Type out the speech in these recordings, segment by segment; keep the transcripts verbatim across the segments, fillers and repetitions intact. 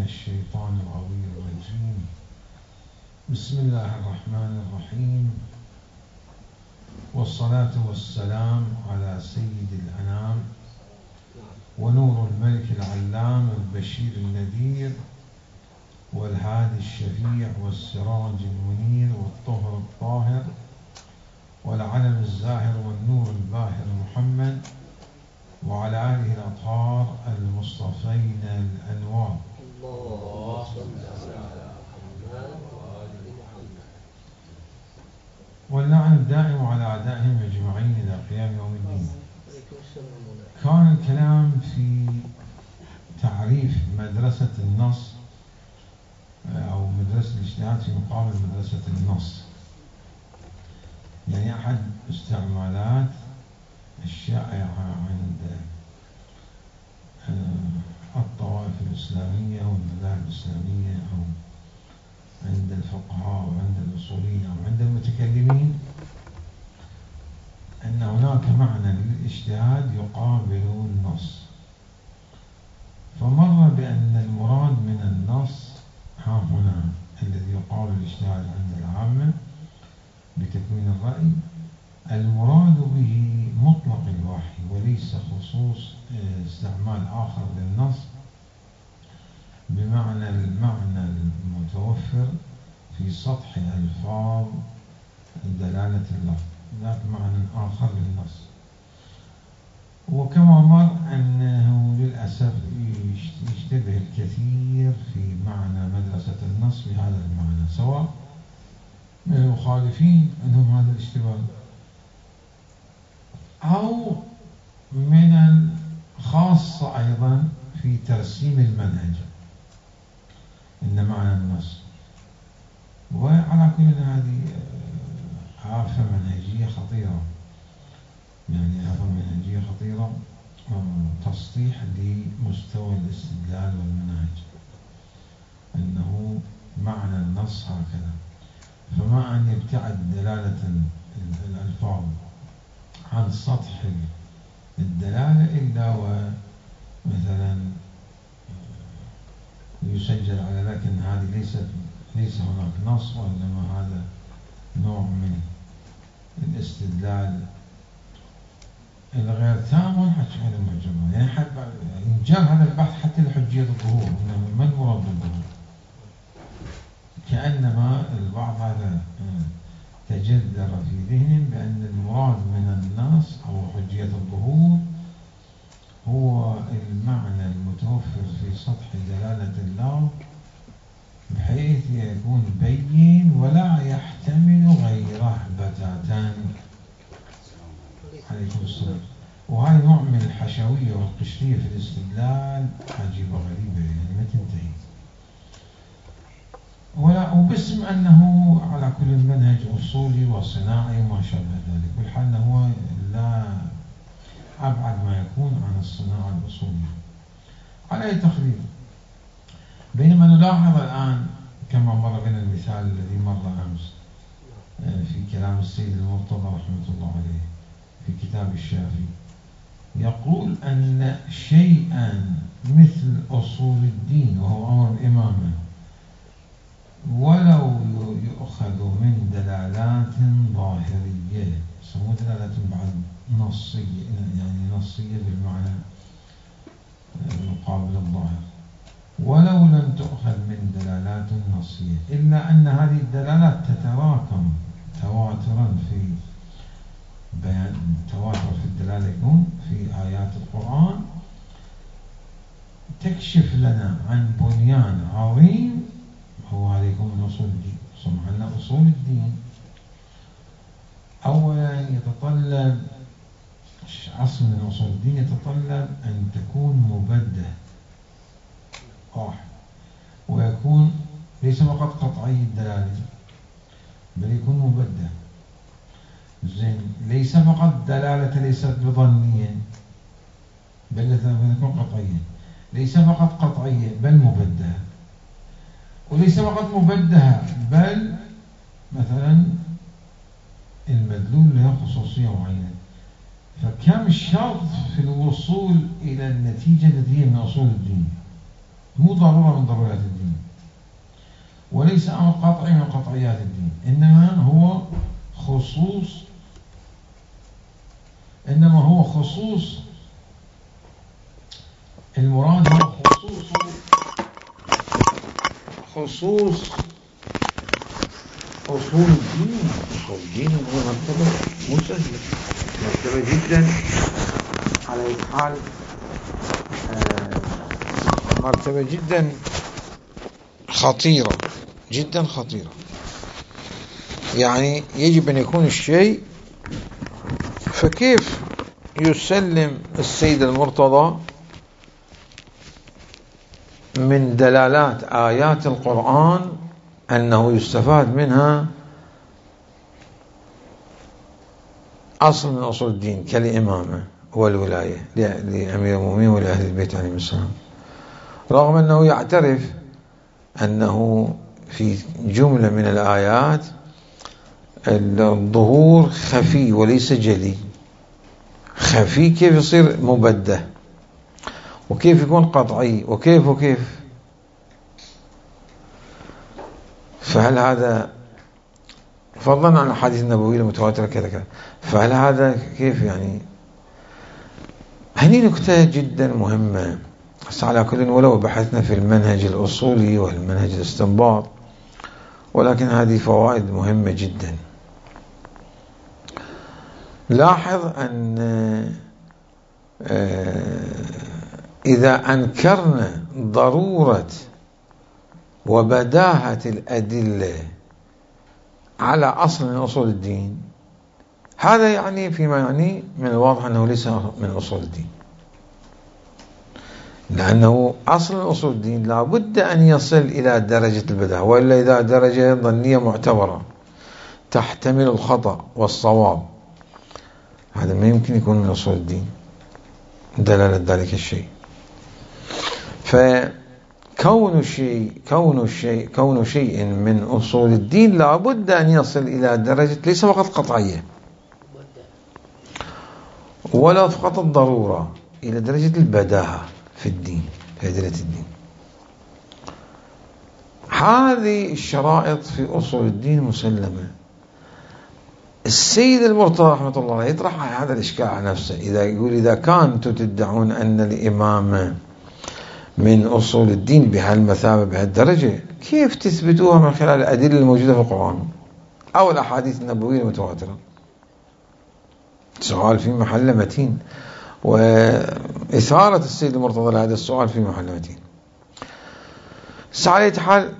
الشيطان الغوي الرجيم. بسم الله الرحمن الرحيم، والصلاة والسلام على سيد الأنام ونور الملك العلام البشير النذير والهادي الشفيع والسراج المنير والطهر الطاهر والعلم الزاهر والنور الباهر محمد وعلى آله الأطهار المصطفين الأنوار. اللهم صل على محمد وآل محمد. واللعن الدائم على أعدائهم أجمعين إلى قيام يوم الدين. كان الكلام في تعريف مدرسة النص أو مدرسة الاجتهاد في مقابل مدرسة النص، يعني أحد استعمالات الشائعة عند الطوائف الإسلامية والمذاهب الإسلامية أو عند الفقهاء وعند الأصوليين أو عند المتكلمين أن هناك معنى للاجتهاد يقابل النص، فمر بأن المراد من النص ها هنا الذي يقابل الاجتهاد عند العامة بتكوين الرأي، المراد به مطلق الوحي وليس خصوص استعمال آخر للنص بمعنى المعنى المتوفر في سطح ألفاظ دلالة اللفظ، ذاك معنى آخر للنص. وكما مر أنه للأسف يشتبه الكثير في معنى مدرسة النص بهذا المعنى، سواء من المخالفين عندهم هذا الاشتباه أو من الخاصة أيضا في ترسيم المنهج إن معنى النص. وعلى كل هذه آفة منهجية خطيرة، يعني آفة منهجية خطيرة، تسطيح لمستوى الاستدلال والمنهج أنه معنى النص هكذا، فما أن يبتعد دلالة الألفاظ عن سطح الدلالة إلا ومثلا يسجل على ذلك أن هذه ليست ليس هناك نص، وإنما هذا نوع من الاستدلال الغير تام والحكي على المعجمة. يعني حتى إنجاب هذا البحث حتى لحجية الظهور، إنما ما المراد بالظهور؟ كأنما البعض هذا تجذر في ذهنهم بأن المراد من النص أو حجية الظهور هو المعنى المتوفر في سطح دلالة الله بحيث يكون بين ولا يحتمل غيره بتاتا. عليكم السلام. وهذا نوع من الحشوية والقشرية في الاستدلال عجيبة غريبة، يعني ما تنتهي، ولا وباسم أنه على كل منهج أصولي وصناعي وما شابه ذلك، والحال أنه لا أبعد ما يكون عن الصناعة الأصولية. على أي تقدير، بينما نلاحظ الآن كما مر بنا المثال الذي مر أمس في كلام السيد المرتضى رحمة الله عليه في كتاب الشافي، يقول أن شيئا مثل أصول الدين وهو أمر الإمامة ولو يؤخذ من دلالات ظاهرية، يسموه دلالات بعد نصية، يعني نصية بالمعنى مقابل الظاهر، ولو لم تؤخذ من دلالات نصية، إلا أن هذه الدلالات تتراكم تواترا في بيان تواتر في الدلالة يكون في آيات القرآن تكشف لنا عن بنيان عظيم هو عليكم من أصول الدين. سمعنا أصول الدين أولا يتطلب أصل من أصول الدين يتطلب أن تكون مبدة واحد، ويكون ليس فقط قطعي الدلالة بل يكون مبدة. زين، ليس فقط دلالة ليست بظنية بل تكون قطعية، ليس فقط قطعية بل مبدة، وليس فقط مبدها بل مثلا المدلول له خصوصية معينة. فكم شرط في الوصول إلى النتيجة التي هي من أصول الدين، مو مو ضرورة من ضرورات الدين، وليس أمر قطعي من قطعيات الدين، إنما هو خصوص إنما هو خصوص المراد هو خصوص خصوص أصول الدين. أصول الدين هو مرتبة مو سهلة، مرتبة جدا على أي حال، مرتبة جدا خطيرة جدا خطيرة. يعني يجب أن يكون الشيء، فكيف يسلم السيد المرتضى من دلالات آيات القرآن أنه يستفاد منها أصل من أصول الدين كالإمامة والولاية لأمير المؤمنين ولأهل البيت عليهم السلام، رغم أنه يعترف أنه في جملة من الآيات الظهور خفي وليس جلي. خفي كيف يصير مبده، وكيف يكون قطعي، وكيف وكيف فهل هذا فضلا عن الحديث النبوي المتواترة كذا كذا، فهل هذا كيف يعني؟ هذه نكتة جدا مهمة. بس على كل، ولو بحثنا في المنهج الأصولي والمنهج الاستنباط، ولكن هذه فوائد مهمة جدا. لاحظ أن إذا أنكرنا ضرورة وبداهة الأدلة على أصل من أصول الدين، هذا يعني فيما يعني من الواضح أنه ليس من أصول الدين، لأنه أصل من أصول الدين لا بد أن يصل إلى درجة البداهة، وإلا إذا درجة ظنية معتبرة تحتمل الخطأ والصواب، هذا ما يمكن يكون من أصول الدين دلالة ذلك الشيء. فكون الشيء كون الشيء كون شيء من أصول الدين لا بد أن يصل إلى درجة ليس فقط قطعية ولا فقط الضرورة، إلى درجة البداهة في الدين، في أدلة الدين. هذه الشرائط في أصول الدين مسلمة. السيد المرتضى رحمة الله عليه يطرح هذا الإشكال على نفسه، إذا يقول إذا كنتم تدعون أن الإمامة من أصول الدين بهالمثابة بهالدرجة، كيف تثبتوها من خلال الأدلة الموجودة في القرآن أو الأحاديث النبوية المتواترة؟ سؤال في محل متين، وإثارة السيد المرتضى لهذا السؤال في محل متين. على أي حال،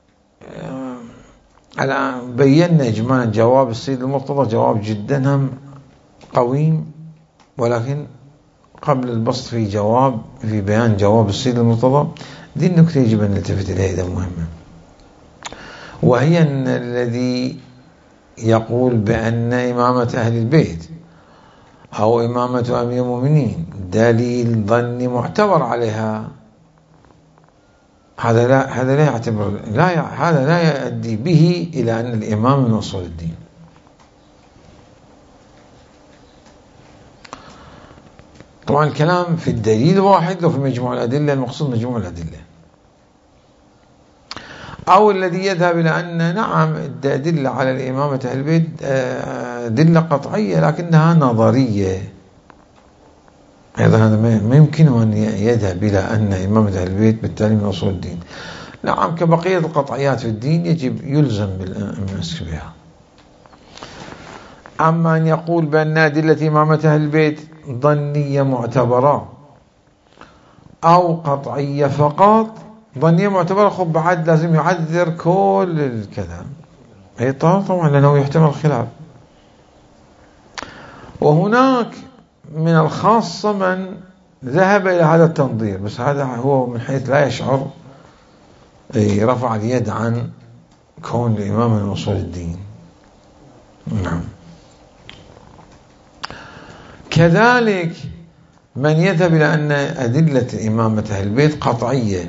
الآن بينا إجمالا جواب السيد المرتضى جواب جدا هم قويم، ولكن قبل البسط في جواب في بيان جواب السيد المرتضى، دي النكتة يجب أن نلتفت إليها، إذا مهمة، وهي أن الذي يقول بأن إمامة أهل البيت أو إمامة أمير المؤمنين دليل ظني معتبر عليها، هذا لا هذا لا يعتبر لا هذا لا يؤدي به إلى أن الإمام من أصول الدين. طبعا الكلام في الدليل واحد، وفي مجموع الأدلة المقصود مجموع الأدلة، أو الذي يذهب إلى أن نعم الأدلة على الإمامة أهل البيت أدلة قطعية لكنها نظرية، أيضا هذا ما يمكن أن يذهب إلى أن إمامة أهل البيت بالتالي من أصول الدين. نعم كبقية القطعيات في الدين يجب يلزم بالمسك بها. أما أن يقول بأن أدلة إمامة أهل البيت ظنية معتبرة أو قطعية فقط، ظنية معتبرة خب بعد لازم يعذر كل الكلام، أي طبعا لأنه يحتمل الخلاف. وهناك من الخاصة من ذهب إلى هذا التنظير، بس هذا هو من حيث لا يشعر رفع اليد عن كون الإمام من أصول الدين. نعم. كذلك من يذهب إلى أن أدلة إمامة أهل البيت قطعية،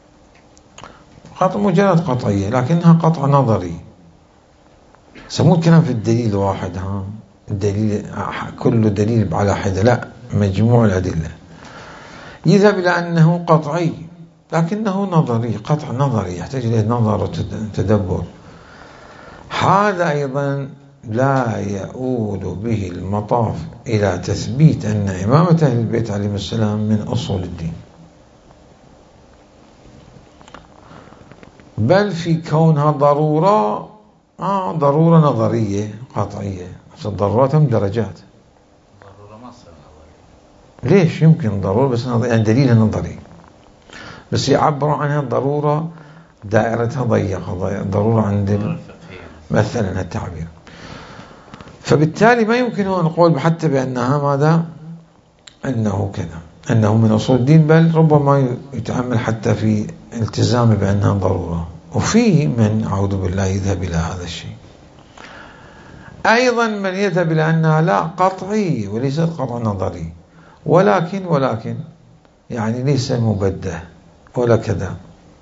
قطع مجرد قطعية لكنها قطع نظري، سموه الكلام في الدليل واحد، ها الدليل كل دليل على حدة، لا مجموع الأدلة. يذهب إلى أنه قطعي لكنه نظري، قطع نظري يحتاج إليه نظر وتدبر. هذا أيضا لا يؤول به المطاف إلى تثبيت أن إمامة أهل البيت عليهم السلام من أصول الدين، بل في كونها ضرورة آه ضرورة نظرية قطعية. الضرورات هم درجات. ضرورة ما تصير نظرية. ليش؟ يمكن ضرورة بس نظرية، يعني دليلها نظري، بس يعبروا عنها ضرورة دائرتها ضيقة، ضرورة عند مثلا التعبير. فبالتالي ما يمكن أن نقول حتى بأنها ماذا؟ أنه كذا، أنه من أصول الدين، بل ربما يتأمل حتى في التزام بأنها ضرورة. وفيه من أعوذ بالله يذهب إلى هذا الشيء. أيضا من يذهب إلى أنها لا قطعي وليس قطع نظري، ولكن ولكن يعني ليس مبده ولا كذا.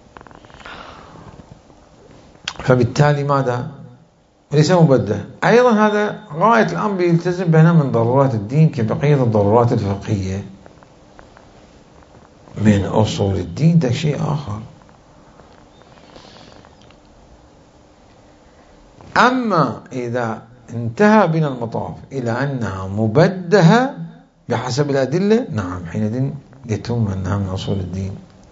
فبالتالي ماذا؟ ليس مبده. أيضا هذا غاية الأمر يلتزم بأنها من ضرورات الدين كبقية الضرورات الفقهية من أصول الدين، ده شيء آخر. أما إذا انتهى بنا المطاف إلى أنها مبدهة بحسب الأدلة، نعم، حينئذ يتم أنها من أصول الدين.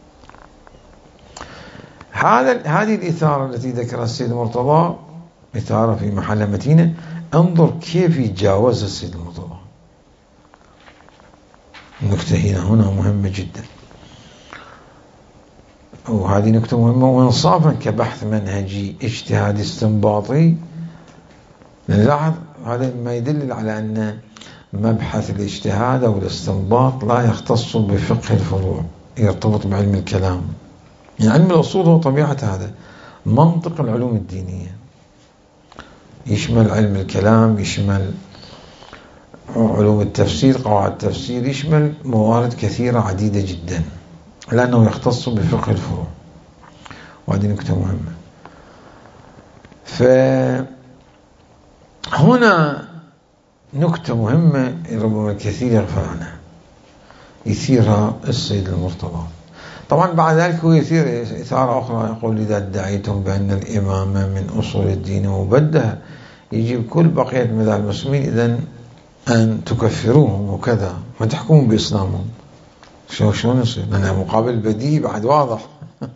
هذا هذه الإثارة التي ذكرها السيد المرتضى إثارة في محل متينة. انظر كيف يتجاوز السيد المرتضى. النكتة هنا هنا مهمة جدا، وهذه نكتة مهمة وإنصافا كبحث منهجي اجتهادي استنباطي. نلاحظ هذا ما يدل على أن مبحث الاجتهاد أو الاستنباط لا يختص بفقه الفروع، يرتبط بعلم الكلام. يعني علم الأصول هو طبيعة هذا منطق العلوم الدينية، يشمل علم الكلام، يشمل علوم التفسير، قواعد التفسير، يشمل موارد كثيرة عديدة جدا، لأنه يختص بفقه الفروع. وهذه نكتة مهمة. فهنا نكتة مهمة ربما الكثير يغفل عنها، يثيرها السيد المرتضى. طبعا بعد ذلك هو يثير إثارة أخرى، يقول إذا ادعيتم بأن الإمامة من أصول الدين مبدهة، يجيب كل بقية مذاهب المسلمين إذن أن تكفروهم وكذا، ما تحكمون بإسلامهم. شو شلون يصير؟ لأن مقابل بديهي بعد واضح.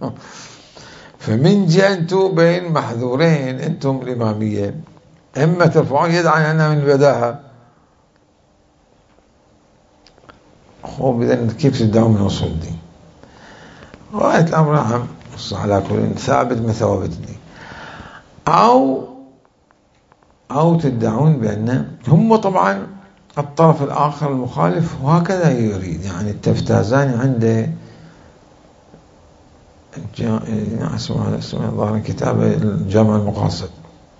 فمن جاء أنتم بين محذورين، أنتم الإمامية، إما ترفعون يد عن أنها من البداهة، خب إذن كيف تدعون من أصول الدين؟ غاية الأمر نعم على كل ثابت من ثوابت الدين. أو أو تدعون بأن هم طبعا الطرف الآخر المخالف وهكذا يريد. يعني التفتازاني عنده جا... اسمه اسمه ظاهر كتابه الجامع المقاصد،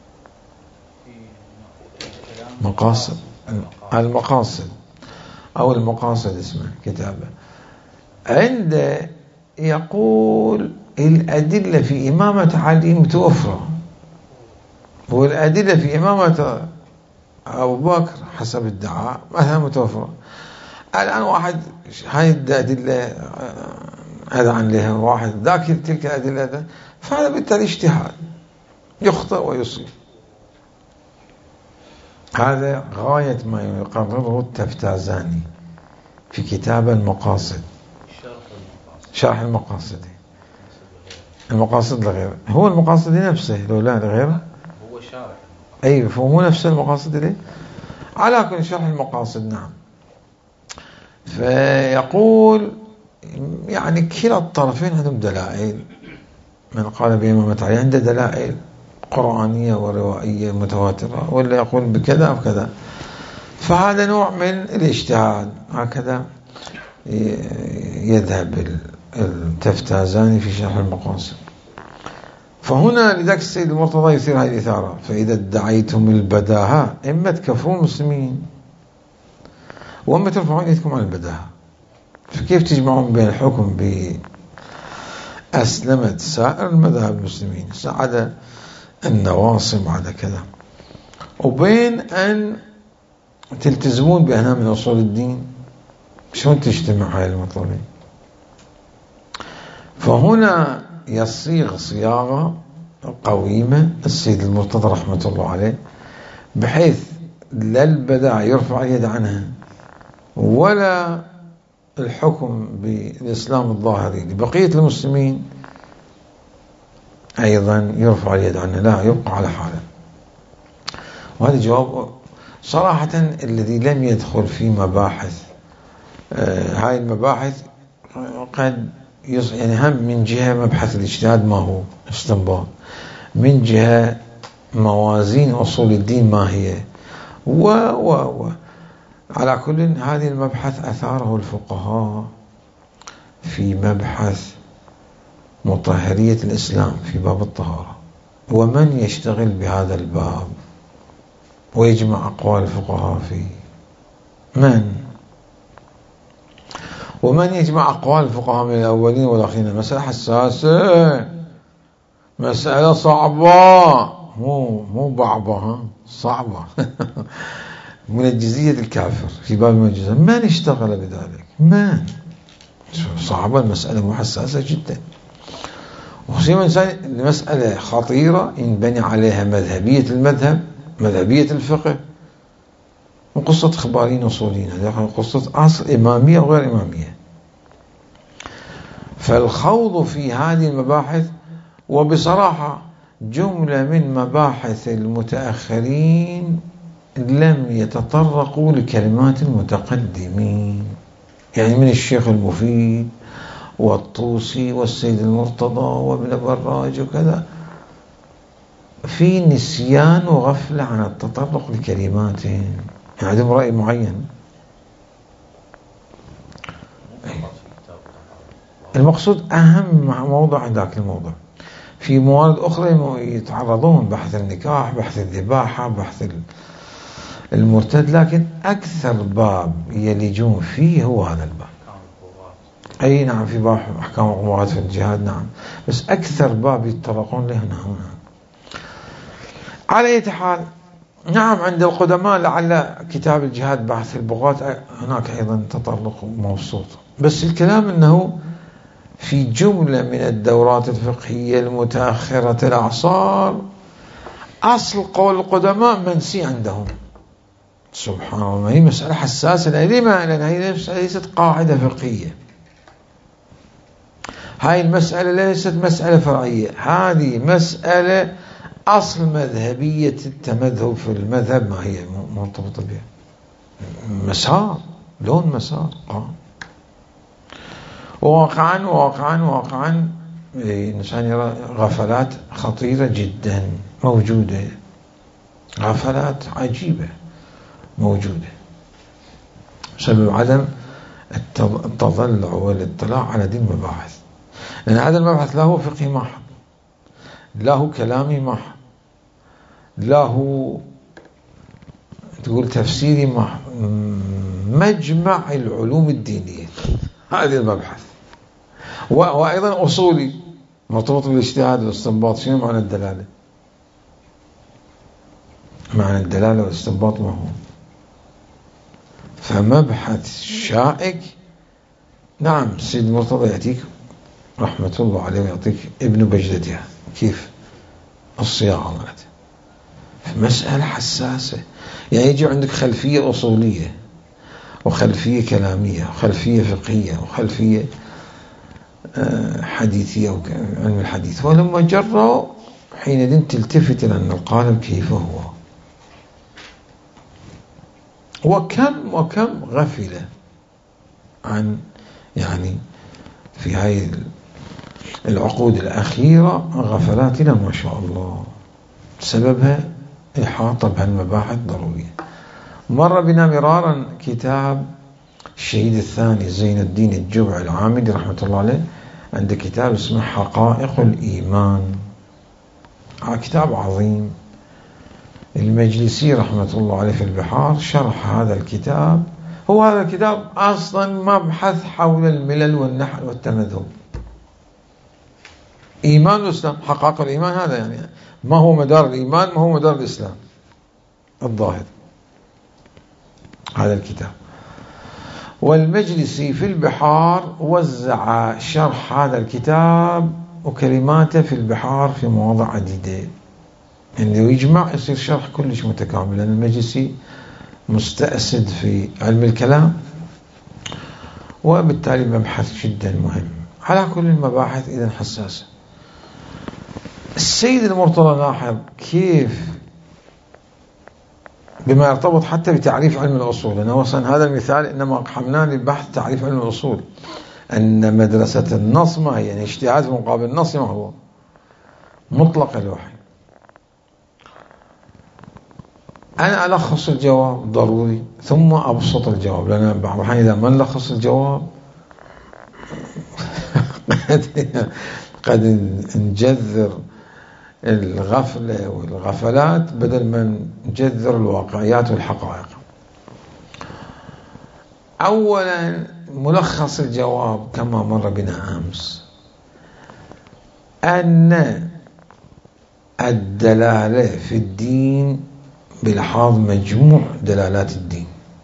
مقاصد المقاصد أو المقاصد اسمه كتابه. عنده يقول الأدلة في إمامة علي متوفرة، والأدلة في إمامة أبو بكر حسب الدعاء مثلا متوفرة. الآن واحد هاي الأدلة هذا عن لها، واحد ذاك تلك الأدلة، فهذا بالتالي اجتهاد يخطئ ويصيب. هذا غاية ما يقرره التفتازاني في كتاب المقاصد، شرح المقاصد. المقاصد لغيره، هو المقاصد نفسه لو لا لغيره، هو شارح. أي فهو نفس المقاصد ليه على كل شرح المقاصد. نعم. فيقول يعني كلا الطرفين عندهم دلائل. من قال بإمامة علي عنده دلائل قرآنية وروائية متواترة، ولا يقول بكذا وكذا. فهذا نوع من الاجتهاد، هكذا يذهب التفتازاني في شرح المقاصد. فهنا لذلك السيد المرتضى يثير هذه الإثارة. فإذا ادعيتم البداهة إما تكفرون المسلمين وإما ترفعون يدكم عن البداهة، فكيف تجمعون بين الحكم بأسلمة سائر المذاهب المسلمين عدا النواصب عدا كذا، وبين أن تلتزمون بأنها من أصول الدين؟ شلون تجتمع هاي المطلبين؟ فهنا يصيغ صياغة قويمة السيد المرتضى رحمة الله عليه، بحيث لا البدع يرفع اليد عنها ولا الحكم بالإسلام الظاهري لبقية المسلمين أيضا يرفع اليد عنها، لا يبقى على حاله. وهذا جواب صراحة الذي لم يدخل في مباحث آه هاي المباحث قد يعني هم من جهة مبحث الاجتهاد ما هو استنباط، من جهة موازين أصول الدين ما هي، و و و على كل هذه المبحث أثاره الفقهاء في مبحث مطهرية الإسلام في باب الطهارة. ومن يشتغل بهذا الباب ويجمع أقوال الفقهاء فيه؟ من؟ ومن يجمع أقوال الفقهاء من الأولين والآخرين؟ مسألة حساسة، مسألة صعبة، مو مو بعبة، ها صعبة من الجزية الكافر في باب المجزة. من اشتغل بذلك؟ من؟ صعبة المسألة، مو حساسة جدا، وخصوصا المسألة خطيرة ينبني عليها مذهبية المذهب، مذهبية الفقه، وقصة خبارين أصولين، هذه قصة أصل إمامية وغير إمامية. فالخوض في هذه المباحث، وبصراحة جملة من مباحث المتأخرين لم يتطرقوا لكلمات المتقدمين، يعني من الشيخ المفيد والطوسي والسيد المرتضى وابن براج وكذا، في نسيان وغفلة عن التطرق لكلماتهم، يعني عندهم رأي معين. المقصود أهم موضع ذاك الموضوع. في موارد أخرى يتعرضون، بحث النكاح، بحث الذباحة، بحث المرتد، لكن أكثر باب يلجون فيه هو هذا الباب. أي نعم، في باب أحكام القضاء في الجهاد، نعم، بس أكثر باب يتطرقون له هنا هنا. على أي حال، نعم عند القدماء لعل كتاب الجهاد بحث البغاة هناك أيضا تطرق موسوط، بس الكلام أنه في جملة من الدورات الفقهية المتأخرة الأعصار أصل قول القدماء منسي عندهم. سبحان الله، هي مسألة حساسة. لما؟ لأن هي ليست قاعدة فقهية، هاي المسألة ليست مسألة فرعية، هذه مسألة أصل مذهبية التمذهب في المذهب، ما هي مرتبطة بها مسار، لون مسار آه. واقعا واقعا واقعا الإنسان يرى غفلات خطيرة جدا موجودة، غفلات عجيبة موجودة بسبب عدم التضلع والاطلاع على دين المباحث. لأن هذا المبحث له فقهي محض، له كلامي محض، له تقول تفسيري محض، مجمع العلوم الدينية هذا المبحث، وأيضا أصولي مرتبط بالاجتهاد والاستنباط. شنو معنى الدلالة؟ معنى الدلالة والاستنباط ما هو؟ فمبحث شائك. نعم السيد المرتضى يأتيك رحمة الله عليه ويعطيك ابن بجدتها كيف الصياغة مالته، مسألة حساسة، يعني يجي عندك خلفية أصولية وخلفية كلامية وخلفية فقهية وخلفية حديثية وعلم الحديث، ولما جروا حينئذ تلتفت لأن القالب كيف هو. وكم وكم غفلة عن يعني في هاي العقود الأخيرة غفلاتنا ما شاء الله، سببها إحاطة بهالمباحث ضرورية. مر بنا مرارا كتاب الشهيد الثاني زين الدين الجبعي العامدي رحمة الله عليه، عنده كتاب اسمه حقائق الإيمان، كتاب عظيم. المجلسي رحمة الله عليه في البحار شرح هذا الكتاب. هو هذا الكتاب أصلا مبحث حول الملل والنحل والتمذهب، إيمان الإسلام، حقائق الإيمان، هذا يعني ما هو مدار الإيمان، ما هو مدار الإسلام الظاهر، هذا الكتاب. والمجلسي في البحار وزع شرح هذا الكتاب وكلماته في البحار في مواضع عديدة، يعني لو يجمع يصير شرح كلش متكامل، لأن المجلسي مستأسد في علم الكلام وبالتالي مبحث جدا مهم. على كل المباحث إذن حساسة. السيد المرتضى لاحظ كيف بما يرتبط حتى بتعريف علم الأصول، لأنه وصل هذا المثال إنما حملنا للبحث تعريف علم الأصول، أن مدرسة النص ما هي، يعني اجتهاد مقابل النص ما هو مطلق الوحي. أنا ألخص الجواب ضروري ثم أبسط الجواب، لأن بعض الأحيان إذا ما نلخص الجواب قد نجذر الغفلة والغفلات بدل ما نجذر الواقعيات والحقائق. أولا ملخص الجواب كما مر بنا أمس، أن الدلالة في الدين بلحاظ مجموع دلالات الدين،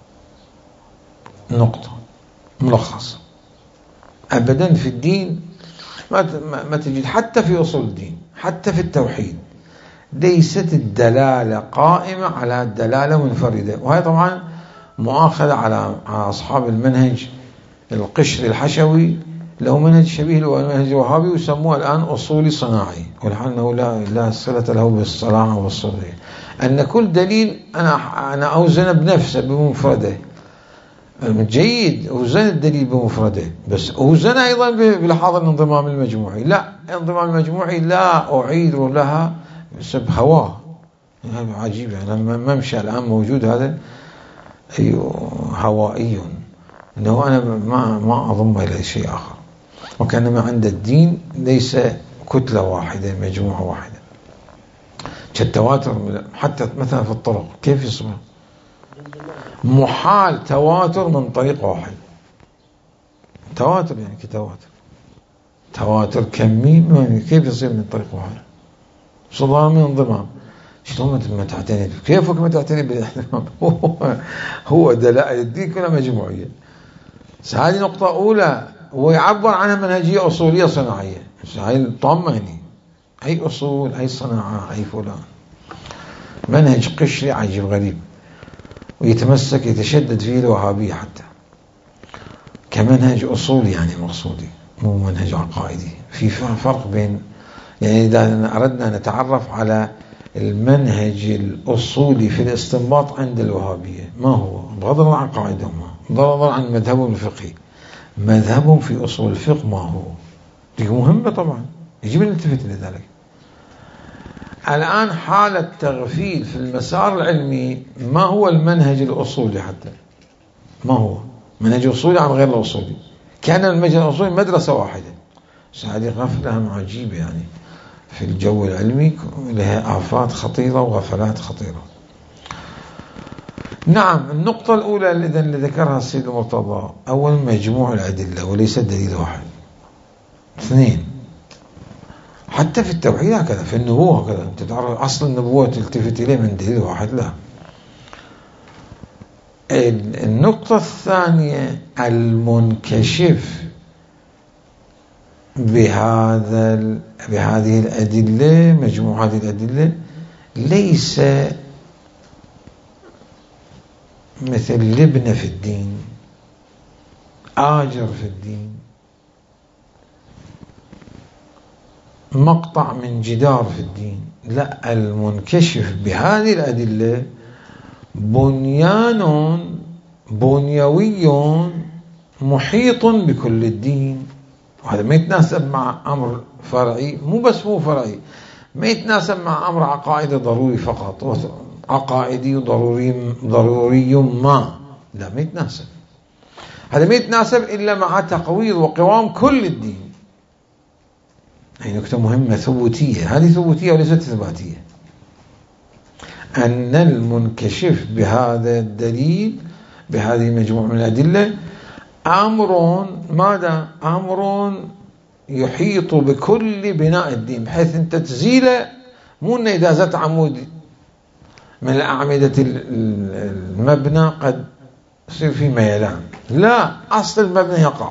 نقطة، ملخص. أبدا في الدين ما تجد، حتى في أصول الدين، حتى في التوحيد ليست الدلالة قائمة على الدلالة منفردة، وهي طبعا مؤاخذة على أصحاب المنهج القشر الحشوي، له منهج شبيه للمنهج الوهابي ويسموه الآن أصولي صناعي، ولأنه لا لا صلة له بالصناعة والصناعة، أن كل دليل أنا أنا أوزن بنفسه بمفرده. جيد، أوزن الدليل بمفرده، بس أوزن أيضا بلحاظ الانضمام المجموعي. لا، الانضمام المجموعي لا أعيد لها بسبب هواه. هذا عجيب، يعني ممشى الآن موجود هذا هوائي، إنه أنا ما ما أضم إلى شيء آخر، وكأنما عند الدين ليس كتلة واحدة مجموعة واحدة. كالتواتر حتى مثلا في الطرق كيف يصبح محال تواتر من طريق واحد، تواتر يعني كتواتر، تواتر كمي كيف يصير من طريق واحد؟ صدام من انضمام. شلون ما تعتني كيفك ما تعتني بالاحتمام؟ هو هو دلائل الدين كلها مجموعية. هذه نقطة أولى، ويعبر عنها منهجية أصولية صناعية. هاي الطامة، أي أصول، أي صناعة، أي فلان، منهج قشري عجيب غريب، ويتمسك يتشدد فيه الوهابية حتى كمنهج أصولي، يعني مقصودي مو منهج عقائدي. في فرق بين، يعني إذا أردنا نتعرف على المنهج الأصولي في الاستنباط عند الوهابية ما هو، بغض النظر عن قاعدهم، بغض النظر عن مذهبهم الفقهي، مذهبهم في أصول الفقه ما هو، دي مهمة طبعا، يجب أن نلتفت لذلك. الآن حالة تغفيل في المسار العلمي، ما هو المنهج الأصولي حتى، ما هو منهج أصولي عن غير الأصولي، كان المنهج الأصولي مدرسة واحدة. هذه غفلة عجيبة، يعني في الجو العلمي لها آفات خطيرة وغفلات خطيرة. نعم، النقطة الأولى اللي ذكرها السيد المرتضى، أولا مجموع الأدلة وليس دليل واحد. اثنين، حتى في التوحيد هكذا، في النبوة هكذا، أنت تعرف أصل النبوة تلتفت إليه من دليل واحد، لا. النقطة الثانية، المنكشف بهذا بهذه الأدلة، مجموع هذه الأدلة ليس مثل لبنة في الدين، آجر في الدين، مقطع من جدار في الدين. لا، المنكشف بهذه الأدلة بنيان بنيوي محيط بكل الدين، وهذا ما يتناسب مع أمر فرعي، مو بس مو فرعي، ما يتناسب مع أمر عقائدي ضروري فقط، عقائدي ضروري ضروري ما، لا ما يتناسب. هذا ما يتناسب إلا مع تقويض وقوام كل الدين. هي نقطة مهمة، ثبوتية، هذه ثبوتية وليست إثباتية. أن المنكشف بهذا الدليل، بهذه المجموعة من الأدلة، أمر ماذا؟ أمر يحيط بكل بناء الدين، بحيث أنت تزيله، مو أن إذا زدت عمود من الأعمدة المبنى قد يصير في ميلان. لا، أصل المبنى يقع.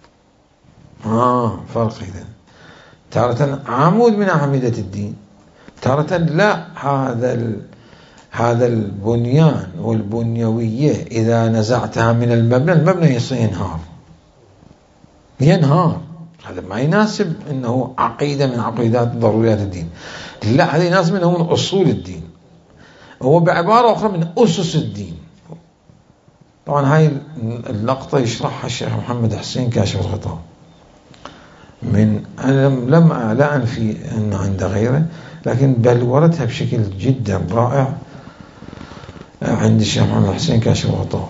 آه فرق إذن. تارة عمود من أعمدة الدين، تارة لا، هذا ال... هذا البنيان والبنيوية إذا نزعتها من المبنى، المبنى يصير ينهار ينهار. هذا ما يناسب أنه عقيدة من عقيدات ضروريات الدين. لا، هذا يناسب أنه من أصول الدين، هو بعبارة أخرى من أسس الدين. طبعا هاي اللقطة يشرحها الشيخ محمد حسين كاشف الغطاء، من لم لا أنفي أن عند غيره، لكن بلورتها بشكل جدا رائع عند الشيخ محمد حسين كاشف الغطاء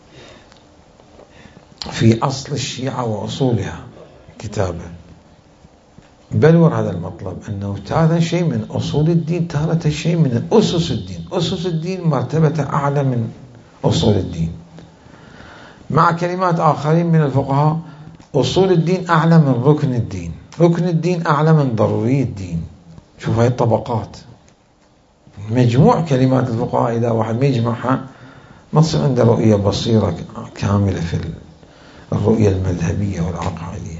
في أصل الشيعة وأصولها كتابه. بلور هذا المطلب أنه تارة شيء من أصول الدين، تارة شيء من أسس الدين. أسس الدين مرتبة أعلى من أصول الدين. مع كلمات آخرين من الفقهاء، أصول الدين أعلى من ركن الدين، ركن الدين أعلى من ضروري الدين. شوف هاي الطبقات، مجموع كلمات الفقهاء إذا واحد ما يجمعها ما تصير عنده رؤية بصيرة كاملة في الرؤية المذهبية والعقائدية.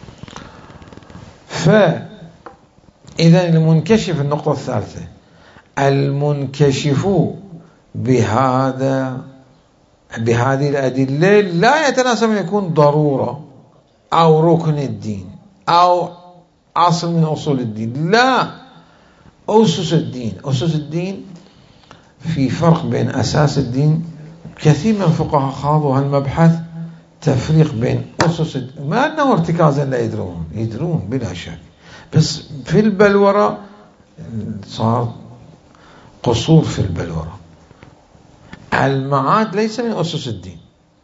فإذا المنكشف، النقطة الثالثة، المنكشف بهذا بهذه الأدلة لا يتناسب أن يكون ضرورة أو ركن الدين أو أصل من أصول الدين. لا، أسس الدين. أسس الدين في فرق بين أساس الدين. كثير من الفقهاء خاضوا هالمبحث، تفريق بين أسس الدين، ما أنه ارتكازا لا يدرون، يدرون بلا شك، بس في البلورة صار قصور في البلورة. المعاد ليس من أسس الدين،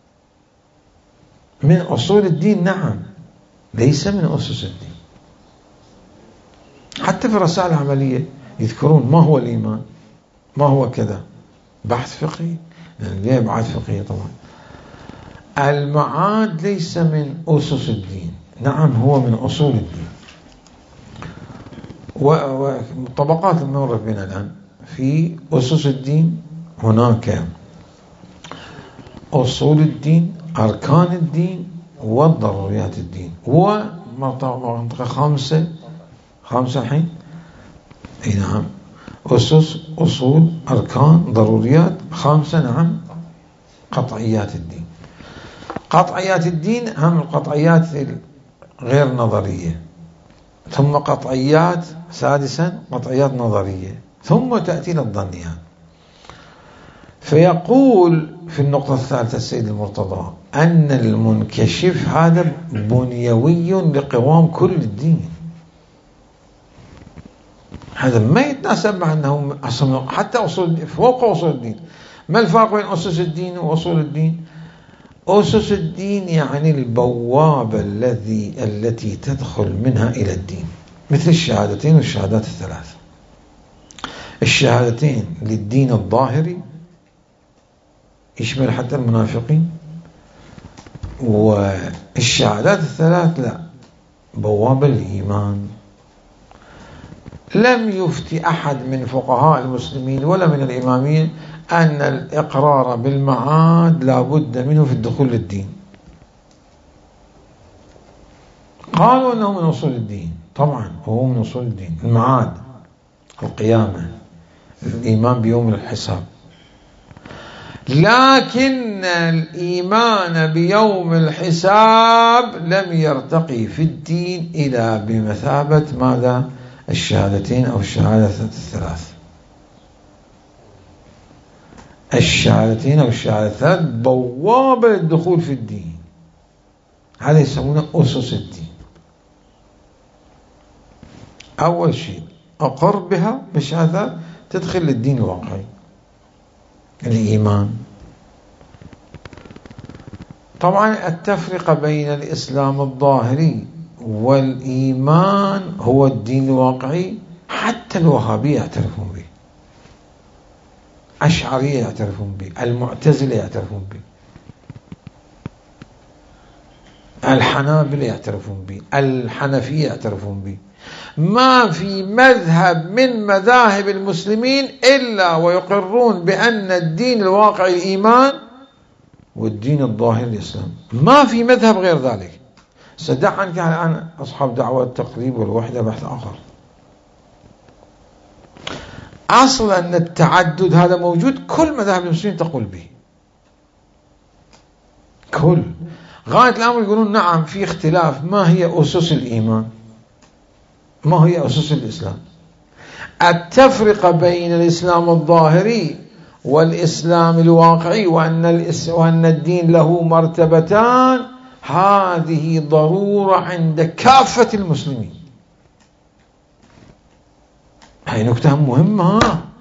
من أصول الدين نعم، ليس من أسس الدين. حتى في الرسائل العملية يذكرون ما هو الإيمان، ما هو كذا، بحث فقهي، ليه بحث فقهي طبعا. المعاد ليس من أسس الدين، نعم هو من أصول الدين. وطبقات المورد بنا الآن في أسس الدين، هناك أصول الدين، أركان الدين، وضروريات الدين، ومنطقة خامسة خامسة الحين أي نعم، أسس، أصول، أركان، ضروريات. خامسة نعم، قطعيات الدين. قطعيات الدين هم القطعيات غير نظرية، ثم قطعيات، سادسا قطعيات نظرية، ثم تأتي الظنيات. فيقول في النقطة الثالثة السيد المرتضى أن المنكشف هذا بنيوي لقوام كل الدين. هذا ما يتناسب مع أنه حتى أصول فوق أصول الدين. ما الفرق بين أسس الدين وأصول الدين؟ أسس الدين يعني البوابة الذي التي تدخل منها إلى الدين، مثل الشهادتين والشهادات الثلاث. الشهادتين للدين الظاهري يشمل حتى المنافقين، والشهادات الثلاث لا، بوابة الإيمان. لم يفتي أحد من فقهاء المسلمين ولا من الإمامية أن الإقرار بالمعاد لا بد منه في الدخول للدين. قالوا أنه من أصول الدين، طبعا هو من أصول الدين، المعاد، القيامة، الإيمان بيوم الحساب. لكن الإيمان بيوم الحساب لم يرتقي في الدين إلى بمثابة ماذا؟ الشهادتين أو الشهادة الثلاث. الشهادتين أو الشهادة الثلاث بوابة للدخول في الدين، هذا يسمونه أسس الدين. أول شيء أقر بها بالشهادة، تدخل للدين الواقعي، الإيمان. طبعا التفرقة بين الإسلام الظاهري والإيمان هو الدين الواقعي، حتى الوهابية يعترفون به، أشعرية يعترفون به، المعتزلة يعترفون به، الحنابلة يعترفون به، الحنفية يعترفون به. ما في مذهب من مذاهب المسلمين إلا ويقرون بأن الدين الواقعي الإيمان والدين الظاهر الإسلام، ما في مذهب غير ذلك. سدع عنك الآن أصحاب دعوة التقريب والوحدة بحث آخر. أصلا أن التعدد هذا موجود، كل مذاهب المسلمين تقول به، كل غاية الأمر يقولون نعم في اختلاف، ما هي أسس الإيمان، ما هي أسس الإسلام. التفرقة بين الإسلام الظاهري والإسلام الواقعي وأن, الإس... وأن الدين له مرتبتان، هذه ضرورة عند كافة المسلمين. هاي نكتة مهمة،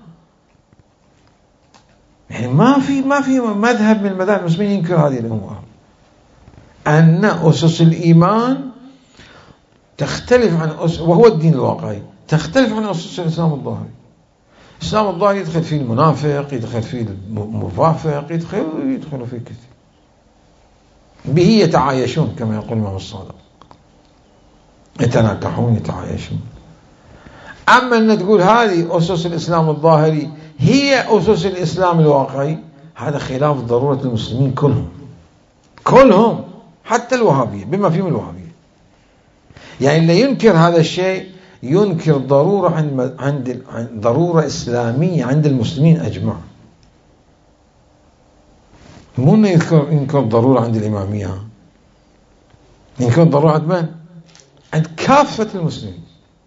يعني ما في ما في مذهب من مذاهب المسلمين ينكر هذه الأمور، أن أسس الإيمان تختلف عن أسس، وهو الدين الواقعي، تختلف عن أسس الإسلام الظاهري. الإسلام الظاهري يدخل فيه المنافق، يدخل فيه الموافق، يدخل يدخل فيه كثير، به يتعايشون كما يقول الإمام الصادق، يتناكحون يتعايشون. أما أن تقول هذه أسس الإسلام الظاهري هي أسس الإسلام الواقعي، هذا خلاف ضرورة المسلمين كلهم كلهم، حتى الوهابية بما فيهم الوهابية. يعني اللي ينكر هذا الشيء ينكر ضرورة عند عند ضرورة إسلامية عند المسلمين أجمع، مو إنه يذكر ينكر ضرورة عند الإمامية، ينكر ضرورة عند من؟ عند كافة المسلمين.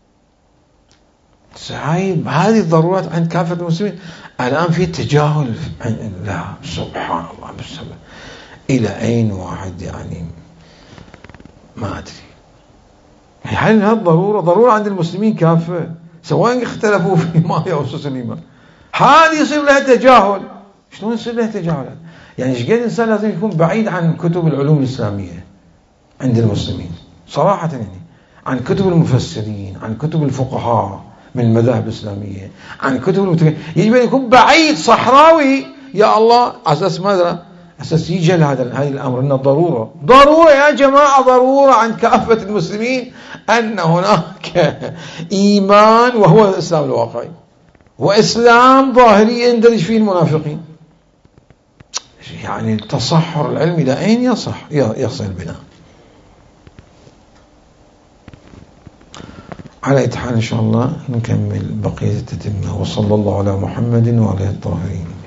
صحيح هذه الضرورات عند كافة المسلمين. الآن في تجاهل، لا سبحان الله بالسبب إلى أين واحد يعني ما أدري. هل هذه الضرورة ضرورة عند المسلمين كافة سواء اختلفوا في ما هي أسس الإيمان؟ هذه يصير لها تجاهل. شلون يصير لها تجاهل؟ يعني ايش قد الإنسان لازم يكون بعيد عن كتب العلوم الإسلامية عند المسلمين صراحة، يعني عن كتب المفسرين، عن كتب الفقهاء من المذاهب الإسلامية، عن كتب المتكلمين، يجب أن يكون بعيد صحراوي يا الله، أساس ماذا؟ أساس يجهل هذا هذا الأمر، أنه ضرورة ضرورة يا جماعة، ضرورة عند كافة المسلمين أن هناك إيمان وهو الإسلام الواقعي، وإسلام ظاهري يندرج فيه المنافقين. يعني التصحر العلمي إلى أين يصح يصل بنا؟ على أي حال إن شاء الله نكمل بقية التتمة. وصلى الله على محمد وعلى الطاهرين.